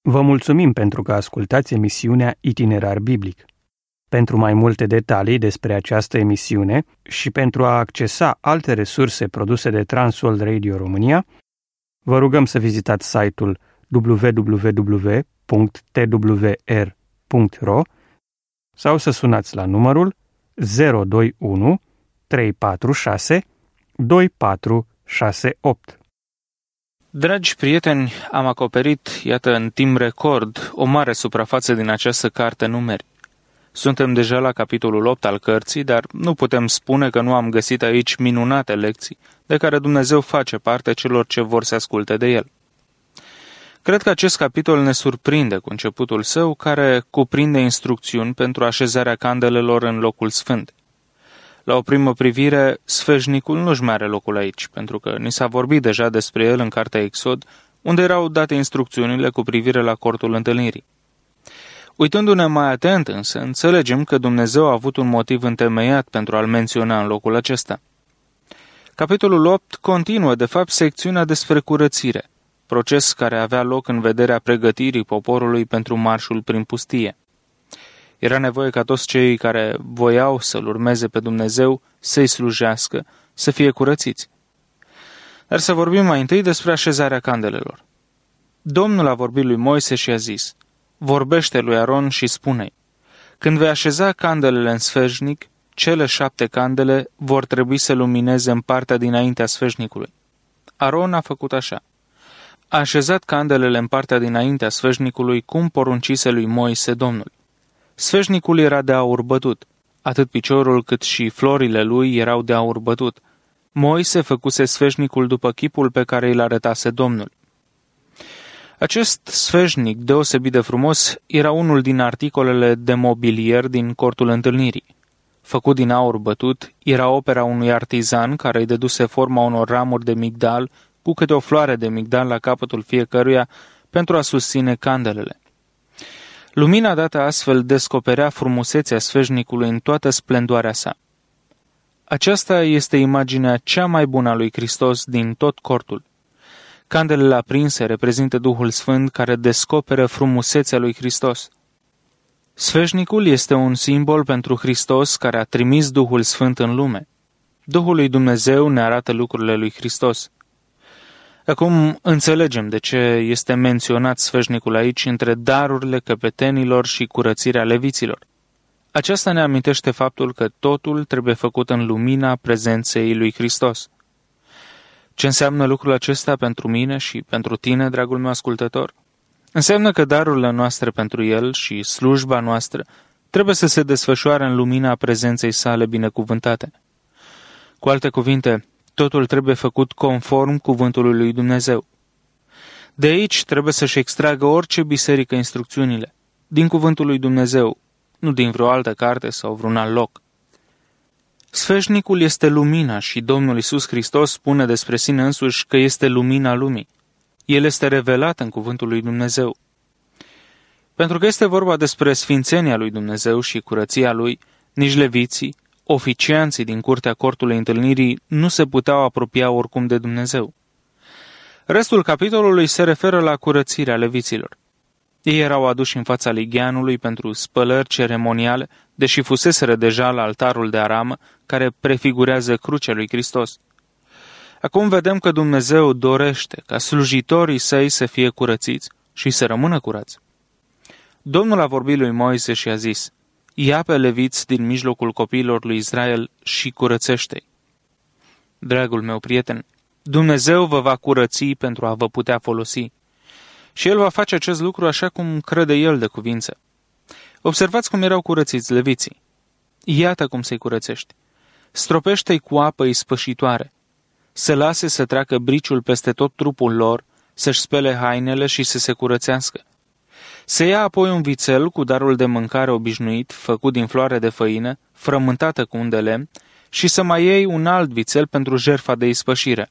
Vă mulțumim pentru că ascultați emisiunea Itinerar Biblic. Pentru mai multe detalii despre această emisiune și pentru a accesa alte resurse produse de Transworld Radio România, vă rugăm să vizitați site-ul www.twr.ro sau să sunați la numărul 021 346 2468. Dragi prieteni, am acoperit, iată, în timp record, o mare suprafață din această carte Numeri. Suntem deja la capitolul 8 al cărții, dar nu putem spune că nu am găsit aici minunate lecții de care Dumnezeu face parte celor ce vor să asculte de el. Cred că acest capitol ne surprinde cu începutul său, care cuprinde instrucțiuni pentru așezarea candelelor în locul sfânt. La o primă privire, sfeșnicul nu-și mai are locul aici, pentru că ni s-a vorbit deja despre el în cartea Exod, unde erau date instrucțiunile cu privire la cortul întâlnirii. Uitându-ne mai atent însă, înțelegem că Dumnezeu a avut un motiv întemeiat pentru a-l menționa în locul acesta. Capitolul 8 continuă, de fapt, secțiunea despre curățire, proces care avea loc în vederea pregătirii poporului pentru marșul prin pustie. Era nevoie ca toți cei care voiau să-L urmeze pe Dumnezeu să-i slujească, să fie curățiți. Dar să vorbim mai întâi despre așezarea candelelor. Domnul a vorbit lui Moise și a zis: vorbește lui Aron și spune-i: când vei așeza candelele în sfeșnic, cele 7 candele vor trebui să lumineze în partea dinaintea sfeșnicului. Aron a făcut așa. A așezat candelele în partea dinaintea sfeșnicului cum poruncise lui Moise Domnul. Sfeșnicul era de aur bătut, atât piciorul cât și florile lui erau de aur bătut. Moise făcuse sfeșnicul după chipul pe care îl arătase Domnul. Acest sfeșnic deosebit de frumos era unul din articolele de mobilier din cortul întâlnirii. Făcut din aur bătut, era opera unui artizan care îi dăduse forma unor ramuri de migdal cu câte o floare de migdal la capătul fiecăruia pentru a susține candelele. Lumina dată astfel descoperea frumusețea sfeșnicului în toată splendoarea sa. Aceasta este imaginea cea mai bună a lui Hristos din tot cortul. Candelele aprinse reprezintă Duhul Sfânt care descoperă frumusețea lui Hristos. Sfeșnicul este un simbol pentru Hristos care a trimis Duhul Sfânt în lume. Duhul lui Dumnezeu ne arată lucrurile lui Hristos. Acum înțelegem de ce este menționat sfeșnicul aici între darurile căpetenilor și curățirea leviților. Aceasta ne amintește faptul că totul trebuie făcut în lumina prezenței lui Hristos. Ce înseamnă lucrul acesta pentru mine și pentru tine, dragul meu ascultător? Înseamnă că darurile noastre pentru El și slujba noastră trebuie să se desfășoare în lumina prezenței sale binecuvântate. Cu alte cuvinte, totul trebuie făcut conform cuvântului lui Dumnezeu. De aici trebuie să-și extragă orice biserică instrucțiunile, din cuvântul lui Dumnezeu, nu din vreo altă carte sau vreun alt loc. Sfeșnicul este lumina și Domnul Iisus Hristos spune despre sine însuși că este lumina lumii. El este revelat în cuvântul lui Dumnezeu. Pentru că este vorba despre sfințenia lui Dumnezeu și curăția lui, nici leviții, oficianții din curtea cortului întâlnirii nu se puteau apropia oricum de Dumnezeu. Restul capitolului se referă la curățirea leviților. Ei erau aduși în fața ligheanului pentru spălări ceremoniale, deși fuseseră deja la altarul de aramă, care prefigurează crucea lui Hristos. Acum vedem că Dumnezeu dorește ca slujitorii săi să fie curățiți și să rămână curați. Domnul a vorbit lui Moise și a zis: ia pe leviți din mijlocul copiilor lui Israel și curățește-i. Dragul meu prieten, Dumnezeu vă va curăți pentru a vă putea folosi. Și El va face acest lucru așa cum crede El de cuvință. Observați cum erau curățiți leviții. Iată cum să-i curățești. Stropește-i cu apă ispășitoare. Să lase să treacă briciul peste tot trupul lor, să-și spele hainele și să se curățească. Să ia apoi un vițel cu darul de mâncare obișnuit, făcut din floare de făină, frământată cu un de lemn, și să mai iei un alt vițel pentru jertfa de ispășire.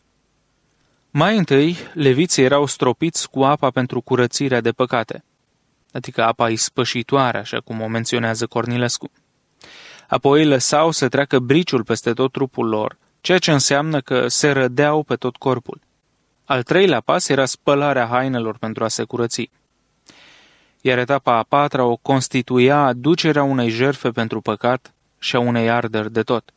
Mai întâi, leviții erau stropiți cu apa pentru curățirea de păcate, adică apa ispășitoare, așa cum o menționează Cornilescu. Apoi lăsau să treacă briciul peste tot trupul lor, ceea ce înseamnă că se rădeau pe tot corpul. Al treilea pas era spălarea hainelor pentru a se curăți. iar etapa a patra o constituia aducerea unei jertfe pentru păcat și a unei arderi de tot.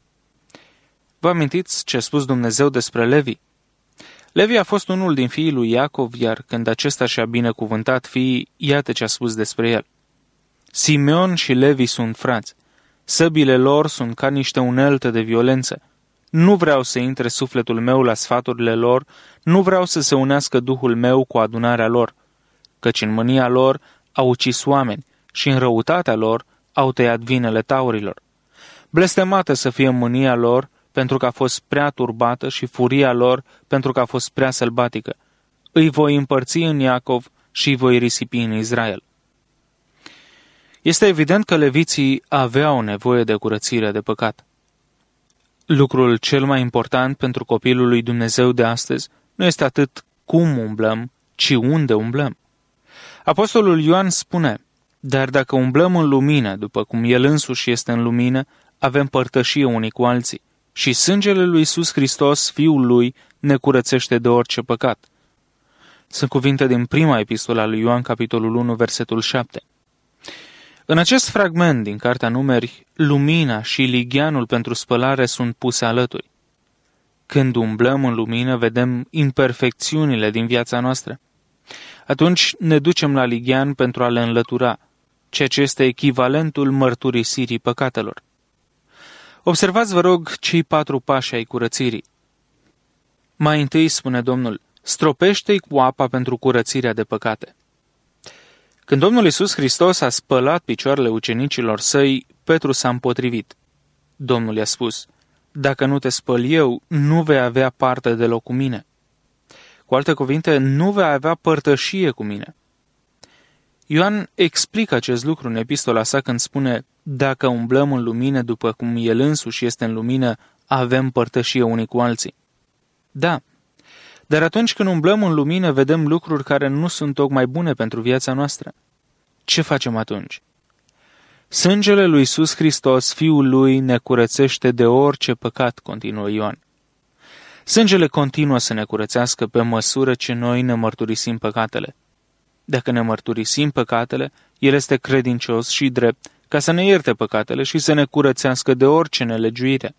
Vă amintiți ce a spus Dumnezeu despre Levi? Levi a fost unul din fiii lui Iacov, iar când acesta și-a binecuvântat fiii, iată ce a spus despre el. Simeon și Levi sunt frați. Săbile lor sunt ca niște unelte de violență. Nu vreau să intre sufletul meu la sfaturile lor, nu vreau să se unească Duhul meu cu adunarea lor, căci în mânia lor au ucis oameni și în răutatea lor au tăiat vinele taurilor. Blestemată să fie mânia lor, pentru că a fost prea turbată, și furia lor, pentru că a fost prea sălbatică. Îi voi împărți în Iacov și îi voi risipi în Israel. Este evident că leviții aveau nevoie de curățire de păcat. Lucrul cel mai important pentru copilul lui Dumnezeu de astăzi nu este atât cum umblăm, ci unde umblăm. Apostolul Ioan spune: dar dacă umblăm în lumină, după cum El însuși este în lumină, avem părtășie unii cu alții. Și sângele lui Iisus Hristos, Fiul Lui, ne curățește de orice păcat. Sunt cuvinte din prima epistolă a lui Ioan, capitolul 1, versetul 7. În acest fragment din Cartea Numeri, lumina și ligheanul pentru spălare sunt puse alături. Când umblăm în lumină, vedem imperfecțiunile din viața noastră. Atunci ne ducem la lighean pentru a le înlătura, ceea ce este echivalentul mărturisirii păcatelor. Observați, vă rog, cei 4 pași ai curățirii. Mai întâi, spune Domnul, stropește-i cu apa pentru curățirea de păcate. Când Domnul Iisus Hristos a spălat picioarele ucenicilor săi, Petru s-a împotrivit. Domnul i-a spus: dacă nu te spăl eu, nu vei avea parte deloc cu mine. Cu alte cuvinte, nu vei avea părtășie cu mine. Ioan explică acest lucru în epistola sa când spune: dacă umblăm în lumină după cum El însuși este în lumină, avem părtășie unii cu alții. Da, dar atunci când umblăm în lumină, vedem lucruri care nu sunt tocmai bune pentru viața noastră. Ce facem atunci? Sângele lui Iisus Hristos, Fiul Lui, ne curățește de orice păcat, continuă Ioan. Sângele continuă să ne curățească pe măsură ce noi ne mărturisim păcatele. Dacă ne mărturisim păcatele, El este credincios și drept ca să ne ierte păcatele și să ne curățească de orice nelegiuire.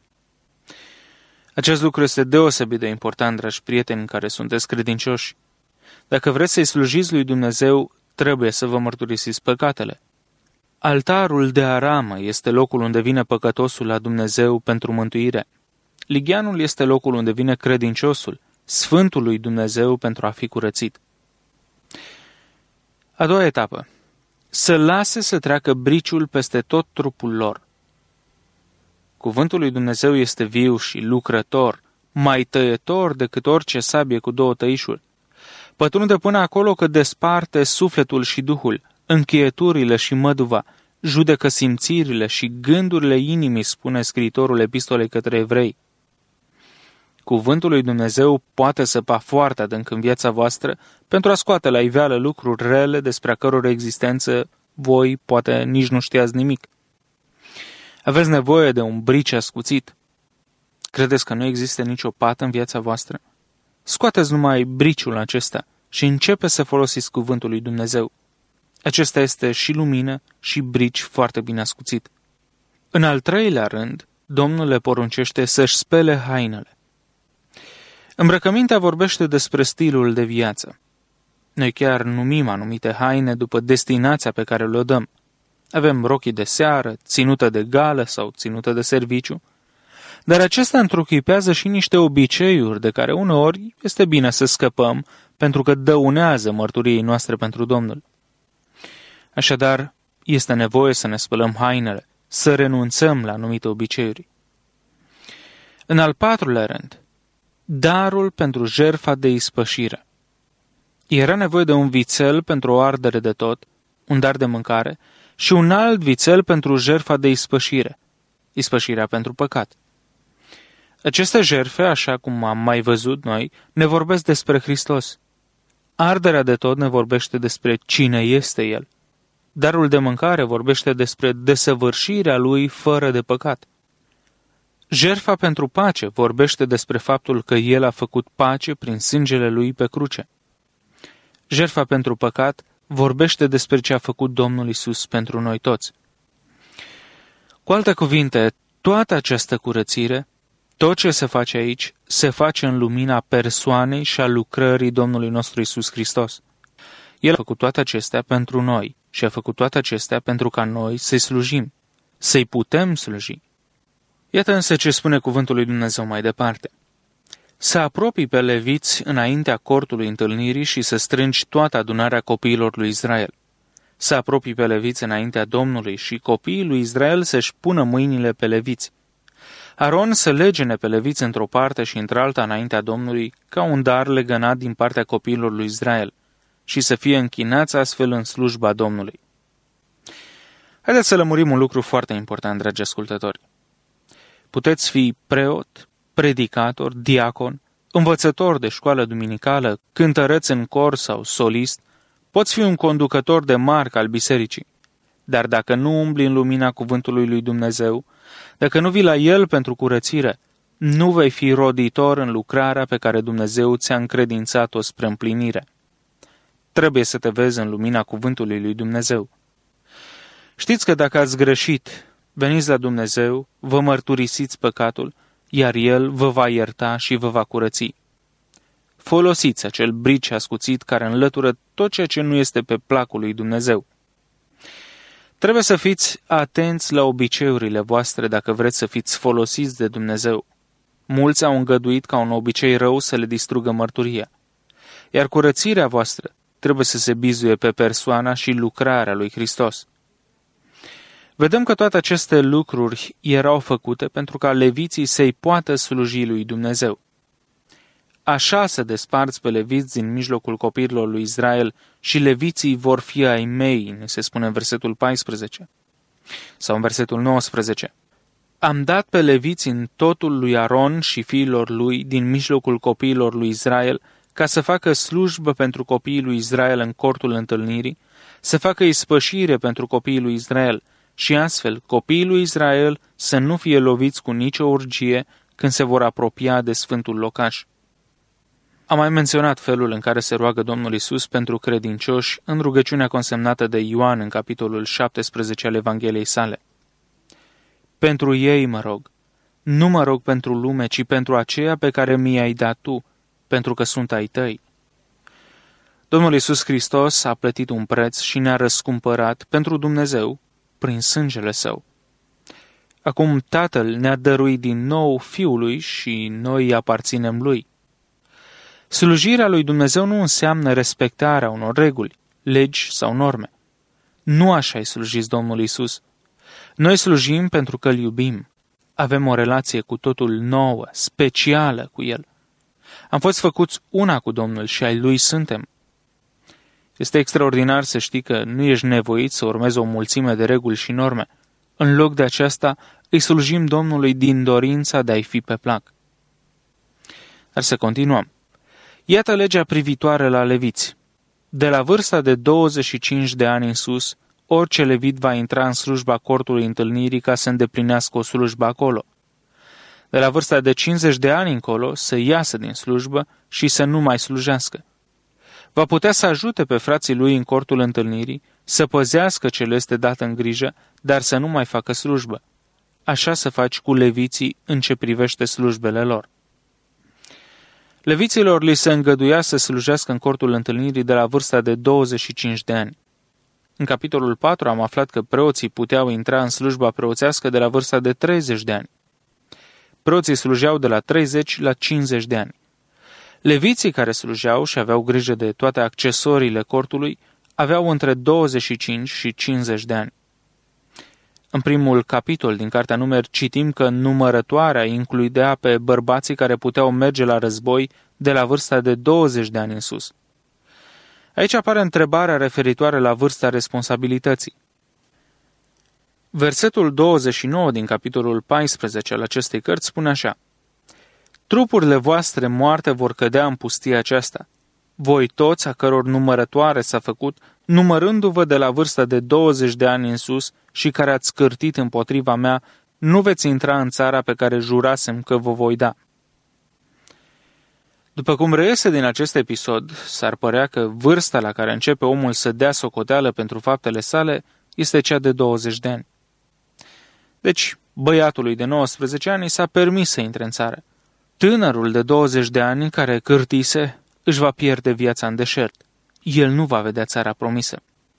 Acest lucru este deosebit de important, dragi prieteni care sunteți credincioși. Dacă vreți să-i slujiți lui Dumnezeu, trebuie să vă mărturisiți păcatele. Altarul de aramă este locul unde vine păcătosul la Dumnezeu pentru mântuire. Ligheanul este locul unde vine credinciosul, Sfântul lui Dumnezeu, pentru a fi curățit. A doua etapă. Să lase să treacă briciul peste tot trupul lor. Cuvântul lui Dumnezeu este viu și lucrător, mai tăietor decât orice sabie cu 2 tăișuri. Pătrunde până acolo că desparte sufletul și duhul, încheieturile și măduva, judecă simțirile și gândurile inimii, spune scriitorul epistolei către evrei. Cuvântul lui Dumnezeu poate săpa foarte adânc în viața voastră pentru a scoate la iveală lucruri rele despre a căror existență voi poate nici nu știați nimic. Aveți nevoie de un brice ascuțit. Credeți că nu există nicio pată în viața voastră? Scoateți numai briciul acesta și începe să folosiți cuvântul lui Dumnezeu. Acesta este și lumină și brici foarte bine ascuțit. În al 3-lea rând, Domnul le poruncește să-și spele hainele. Îmbrăcămintea vorbește despre stilul de viață. Noi chiar numim anumite haine după destinația pe care le-o dăm. Avem rochii de seară, ținută de gală sau ținută de serviciu, dar acestea întruchipează și niște obiceiuri de care uneori este bine să scăpăm pentru că dăunează mărturiei noastre pentru Domnul. Așadar, este nevoie să ne spălăm hainele, să renunțăm la anumite obiceiuri. În al 4-lea rând, darul pentru jertfa de ispășire. Era nevoie de un vițel pentru o ardere de tot, un dar de mâncare, și un alt vițel pentru jertfa de ispășire, ispășirea pentru păcat. Aceste jertfe, așa cum am mai văzut noi, ne vorbesc despre Hristos. Arderea de tot ne vorbește despre cine este El. Darul de mâncare vorbește despre desăvârșirea Lui fără de păcat. Jertfa pentru pace vorbește despre faptul că El a făcut pace prin sângele Lui pe cruce. Jertfa pentru păcat vorbește despre ce a făcut Domnul Iisus pentru noi toți. Cu alte cuvinte, toată această curățire, tot ce se face aici, se face în lumina persoanei și a lucrării Domnului nostru Iisus Hristos. El a făcut toate acestea pentru noi și a făcut toate acestea pentru ca noi să-i slujim, să-i putem sluji. Iată însă ce spune cuvântul lui Dumnezeu mai departe. Să apropii pe leviți înaintea cortului întâlnirii și să strângi toată adunarea copiilor lui Israel. Să apropii pe leviți înaintea Domnului și copiii lui Israel să-și pună mâinile pe leviți. Aron să legene pe leviți într-o parte și într-alta înaintea Domnului ca un dar legănat din partea copiilor lui Israel și să fie închinați astfel în slujba Domnului. Haideți să lămurim un lucru foarte important, dragi ascultători. Puteți fi preot, predicator, diacon, învățător de școală duminicală, cântăreț în cor sau solist, poți fi un conducător de marcă al bisericii. Dar dacă nu umbli în lumina cuvântului lui Dumnezeu, dacă nu vii la El pentru curățire, nu vei fi roditor în lucrarea pe care Dumnezeu ți-a încredințat-o spre împlinire. Trebuie să te vezi în lumina cuvântului lui Dumnezeu. Știți că dacă ați greșit, veniți la Dumnezeu, vă mărturisiți păcatul, iar El vă va ierta și vă va curăți. Folosiți acel brice ascuțit care înlătură tot ceea ce nu este pe placul lui Dumnezeu. Trebuie să fiți atenți la obiceiurile voastre dacă vreți să fiți folosiți de Dumnezeu. Mulți au îngăduit ca un obicei rău să le distrugă mărturia. Iar curățirea voastră trebuie să se bizuie pe persoana și lucrarea lui Hristos. Vedem că toate aceste lucruri erau făcute pentru ca leviții să-i poată sluji lui Dumnezeu. Așa să desparți pe leviți din mijlocul copiilor lui Israel și leviții vor fi ai mei, ne se spune în versetul 14 sau în versetul 19. Am dat pe leviți în totul lui Aron și fiilor lui din mijlocul copiilor lui Israel ca să facă slujbă pentru copiii lui Israel în cortul întâlnirii, să facă ispășire pentru copiii lui Israel și astfel copiii lui Israel să nu fie loviți cu nicio urgie când se vor apropia de sfântul locaș. Am mai menționat felul în care se roagă Domnul Iisus pentru credincioși în rugăciunea consemnată de Ioan în capitolul 17 al Evangheliei sale. Pentru ei mă rog, nu mă rog pentru lume, ci pentru aceea pe care mi-ai dat tu, pentru că sunt ai tăi. Domnul Iisus Hristos a plătit un preț și ne-a răscumpărat pentru Dumnezeu prin sângele Său. Acum Tatăl ne-a dăruit din nou Fiului și noi îi aparținem Lui. Slujirea lui Dumnezeu nu înseamnă respectarea unor reguli, legi sau norme. Nu așa-i slujiți Domnul Iisus. Noi slujim pentru că îl iubim. Avem o relație cu totul nouă, specială cu El. Am fost făcuți una cu Domnul și ai Lui suntem. Este extraordinar să știi că nu ești nevoit să urmezi o mulțime de reguli și norme. În loc de aceasta, îi slujim Domnului din dorința de a-i fi pe plac. Dar să continuăm. Iată legea privitoare la leviți. De la vârsta de 25 de ani în sus, orice levit va intra în slujba cortului întâlnirii ca să îndeplinească o slujbă acolo. De la vârsta de 50 de ani încolo, să iasă din slujbă și să nu mai slujească. Va putea să ajute pe frații lui în cortul întâlnirii, să păzească ce le este dat în grijă, dar să nu mai facă slujbă. Așa să faci cu leviții în ce privește slujbele lor. Leviților li se îngăduia să slujească în cortul întâlnirii de la vârsta de 25 de ani. În capitolul 4 am aflat că preoții puteau intra în slujba preoțească de la vârsta de 30 de ani. Preoții slujeau de la 30 la 50 de ani. Leviții care slujeau și aveau grijă de toate accesoriile cortului aveau între 25 și 50 de ani. În primul capitol din Cartea Numeri citim că numărătoarea includea pe bărbații care puteau merge la război de la vârsta de 20 de ani în sus. Aici apare întrebarea referitoare la vârsta responsabilității. Versetul 29 din capitolul 14 al acestei cărți spune așa: Trupurile voastre moarte vor cădea în pustia aceasta. Voi toți, a căror numărătoare s-a făcut, numărându-vă de la vârsta de 20 de ani în sus și care ați scârtit împotriva mea, nu veți intra în țara pe care jurasem că vă voi da. După cum reiese din acest episod, s-ar părea că vârsta la care începe omul să dea socoteală pentru faptele sale este cea de 20 de ani. Deci, băiatului de 19 ani s-a permis să intre în țară. Tânărul de 20 de ani care cârtise își va pierde viața în deșert. El nu va vedea țara promisă.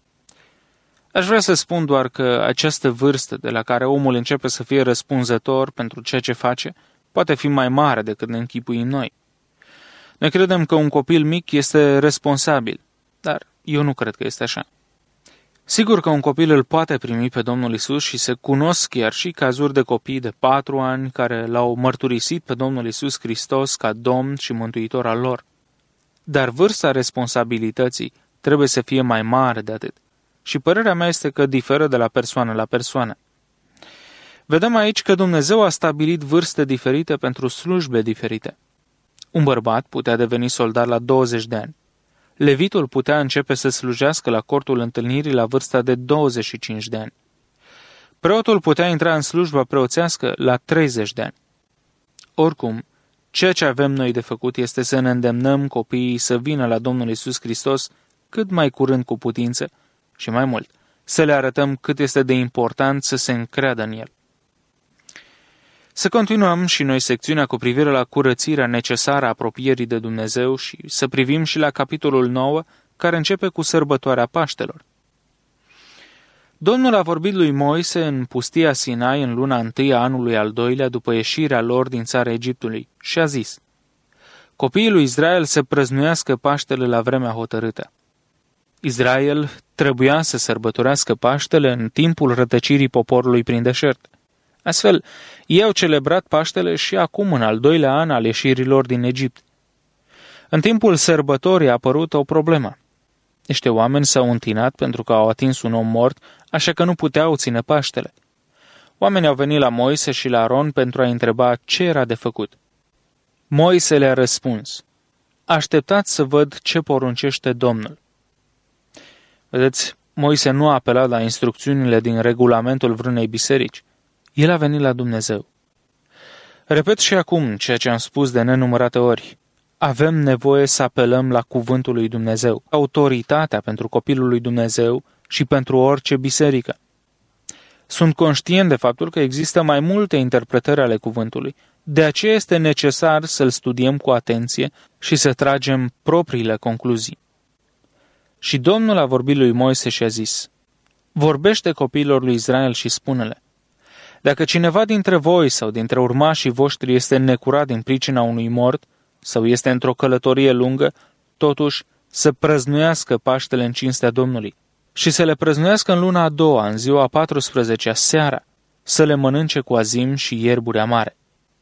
Aș vrea să spun doar că această vârstă de la care omul începe să fie răspunzător pentru ceea ce face poate fi mai mare decât ne închipuim noi. Noi credem că un copil mic este responsabil, dar eu nu cred că este așa. Sigur că un copil îl poate primi pe Domnul Iisus și se cunosc chiar și cazuri de copii de 4 ani care l-au mărturisit pe Domnul Iisus Hristos ca Domn și Mântuitor al lor. Dar vârsta responsabilității trebuie să fie mai mare de atât. Și părerea mea este că diferă de la persoană la persoană. Vedem aici că Dumnezeu a stabilit vârste diferite pentru slujbe diferite. Un bărbat putea deveni soldat la 20 de ani. Levitul putea începe să slujească la cortul întâlnirii la vârsta de 25 de ani. Preotul putea intra în slujba preoțească la 30 de ani. Oricum, ceea ce avem noi de făcut este să ne îndemnăm copiii să vină la Domnul Iisus Hristos cât mai curând cu putință și mai mult, să le arătăm cât este de important să se încreadă în El. Să continuăm și noi secțiunea cu privire la curățirea necesară a apropierii de Dumnezeu și să privim și la capitolul 9, care începe cu sărbătoarea Paștelor. Domnul a vorbit lui Moise în pustia Sinai în luna 1 a anului al 2-lea după ieșirea lor din țara Egiptului și a zis: copiii lui Israel să prăznuiască Paștele la vremea hotărâtă. Israel trebuia să sărbătorească Paștele în timpul rătăcirii poporului prin deșert. Astfel, ei au celebrat Paștele și acum în al 2-lea an al ieșirilor din Egipt. În timpul sărbătorii a apărut o problemă. Niște oameni s-au întinat pentru că au atins un om mort, așa că nu puteau ține Paștele. Oamenii au venit la Moise și la Aron pentru a întreba ce era de făcut. Moise le-a răspuns: așteptați să văd ce poruncește Domnul. Vedeți, Moise nu a apelat la instrucțiunile din regulamentul vreunei biserici. El a venit la Dumnezeu. Repet și acum ceea ce am spus de nenumărate ori. Avem nevoie să apelăm la cuvântul lui Dumnezeu, autoritatea pentru copilul lui Dumnezeu și pentru orice biserică. Sunt conștient de faptul că există mai multe interpretări ale cuvântului, de aceea este necesar să-l studiem cu atenție și să tragem propriile concluzii. Și Domnul a vorbit lui Moise și a zis: vorbește copiilor lui Israel și spune-le: dacă cineva dintre voi sau dintre urmașii voștri este necurat din pricina unui mort sau este într-o călătorie lungă, totuși să prăznuiască Paștele în cinstea Domnului și să le prăznuiască în luna a doua, în ziua a 14-a, seara, să le mănânce cu azim și ierburi amare.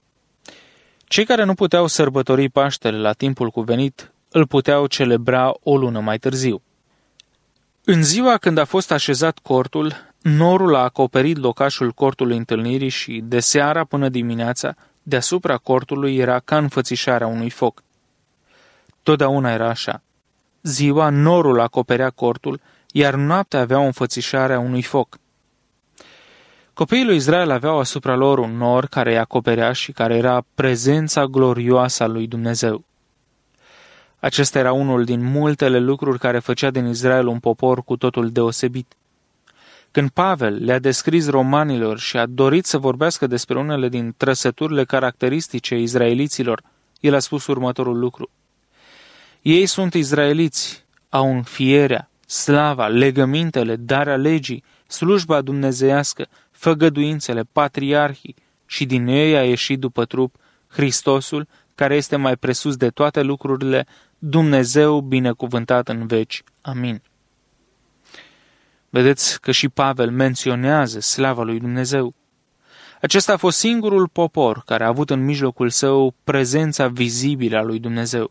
Cei care nu puteau sărbători Paștele la timpul cuvenit, îl puteau celebra o lună mai târziu. În ziua când a fost așezat cortul, norul a acoperit locașul cortului întâlnirii și, de seara până dimineața, deasupra cortului era ca înfățișarea unui foc. Totdeauna era așa. Ziua norul acoperea cortul, iar noaptea avea o înfățișare a unui foc. Copiii lui Israel aveau asupra lor un nor care îi acoperea și care era prezența glorioasă a lui Dumnezeu. Acesta era unul din multele lucruri care făcea din Israel un popor cu totul deosebit. Când Pavel le-a descris romanilor și a dorit să vorbească despre unele din trăsăturile caracteristice izraeliților, el a spus următorul lucru: ei sunt izraeliți, au înfierea, slava, legămintele, darea legii, slujba dumnezeiască, făgăduințele, patriarhii, și din ei a ieșit după trup Hristosul, care este mai presus de toate lucrurile, Dumnezeu binecuvântat în veci. Amin. Vedeți că și Pavel menționează slava lui Dumnezeu. Acesta a fost singurul popor care a avut în mijlocul său prezența vizibilă a lui Dumnezeu.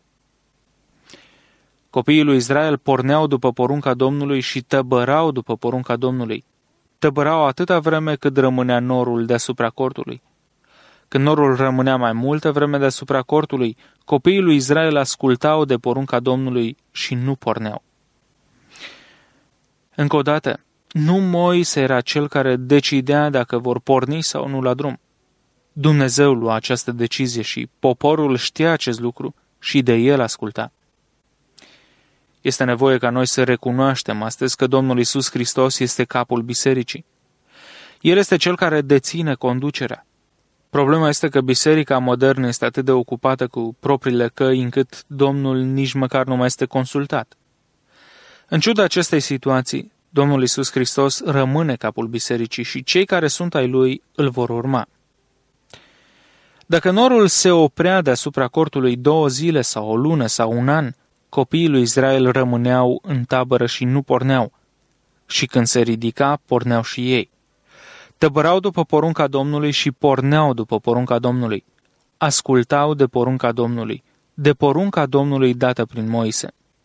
Copiii lui Israel porneau după porunca Domnului și tăbărau după porunca Domnului. Tăbărau atâta vreme cât rămânea norul deasupra cortului. Când norul rămânea mai multă vreme deasupra cortului, copiii lui Israel ascultau de porunca Domnului și nu porneau. Încă o dată, nu Moise era cel care decidea dacă vor porni sau nu la drum. Dumnezeu lua această decizie și poporul știa acest lucru și de el asculta. Este nevoie ca noi să recunoaștem astăzi că Domnul Iisus Hristos este capul bisericii. El este cel care deține conducerea. Problema este că biserica modernă este atât de ocupată cu propriile căi încât Domnul nici măcar nu mai este consultat. În ciuda acestei situații, Domnul Iisus Hristos rămâne capul bisericii și cei care sunt ai Lui îl vor urma. Dacă norul se oprea deasupra cortului 2 zile sau o lună sau un an, copiii lui Israel rămâneau în tabără și nu porneau. Și când se ridica, porneau și ei. Tăbărau după porunca Domnului și porneau după porunca Domnului. Ascultau de porunca Domnului, de porunca Domnului dată prin Moise.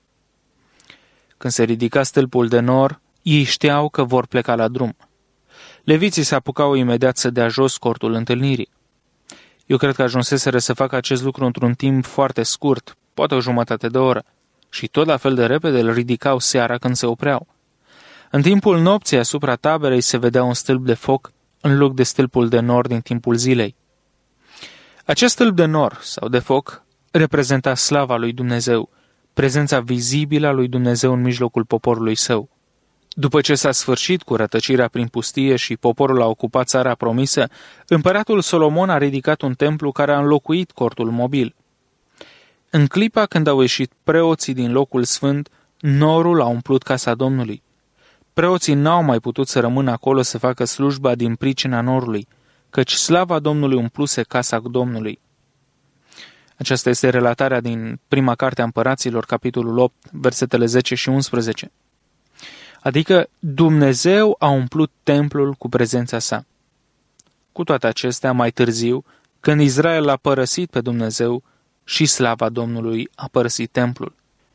Când se ridica stâlpul de nor, ei știau că vor pleca la drum. Leviții se apucau imediat să dea jos cortul întâlnirii. Eu cred că ajunseseră să facă acest lucru într-un timp foarte scurt, poate o jumătate de oră, și tot la fel de repede îl ridicau seara când se opreau. În timpul nopții asupra taberei se vedea un stâlp de foc în loc de stâlpul de nor din timpul zilei. Acest stâlp de nor sau de foc reprezenta slava lui Dumnezeu, prezența vizibilă a lui Dumnezeu în mijlocul poporului său. După ce s-a sfârșit cu rătăcirea prin pustie și poporul a ocupat țara promisă, împăratul Solomon a ridicat un templu care a înlocuit cortul mobil. În clipa când au ieșit preoții din locul sfânt, norul a umplut casa Domnului. Preoții n-au mai putut să rămână acolo să facă slujba din pricina norului, căci slava Domnului umpluse casa Domnului. Aceasta este relatarea din prima carte a Împăraților, capitolul 8, versetele 10 și 11. Adică Dumnezeu a umplut templul cu prezența sa. Cu toate acestea, mai târziu, când Israel l-a părăsit pe Dumnezeu, și slava Domnului a părăsit templul.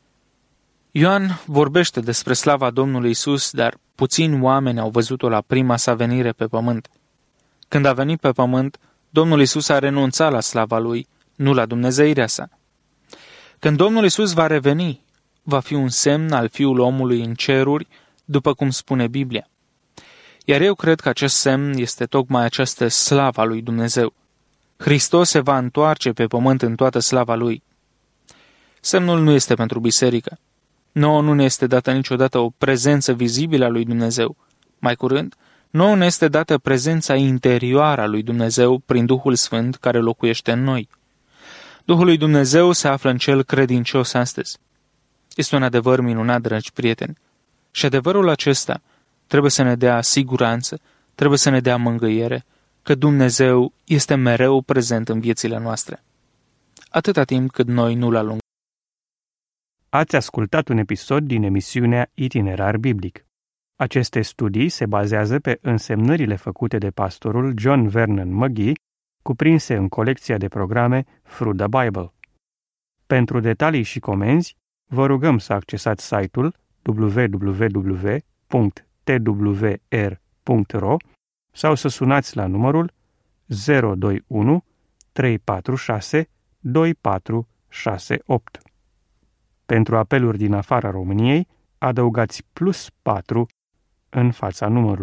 Ioan vorbește despre slava Domnului Isus, dar puțini oameni au văzut-o la prima sa venire pe pământ. Când a venit pe pământ, Domnul Isus a renunțat la slava lui, nu la dumnezeirea sa. Când Domnul Isus va reveni, va fi un semn al Fiul omului în ceruri, după cum spune Biblia. Iar eu cred că acest semn este tocmai această slavă a lui Dumnezeu. Hristos se va întoarce pe pământ în toată slava lui. Semnul nu este pentru biserică. Nouă nu ne este dată niciodată o prezență vizibilă a lui Dumnezeu. Mai curând, nouă ne este dată prezența interioară a lui Dumnezeu prin Duhul Sfânt care locuiește în noi. Duhul lui Dumnezeu se află în cel credincios astăzi. Este un adevăr minunat, dragi prieteni. Și adevărul acesta trebuie să ne dea siguranță, trebuie să ne dea mângâiere, că Dumnezeu este mereu prezent în viețile noastre. Atâta timp cât noi nu-L alungăm. Ați ascultat un episod din emisiunea Itinerar Biblic. Aceste studii se bazează pe însemnările făcute de pastorul John Vernon McGee, cuprinse în colecția de programe Through the Bible. Pentru detalii și comenzi, vă rugăm să accesați site-ul www.twr.ro sau să sunați la numărul 021 346 2468. Pentru apeluri din afara României, adăugați +4 în fața numărului.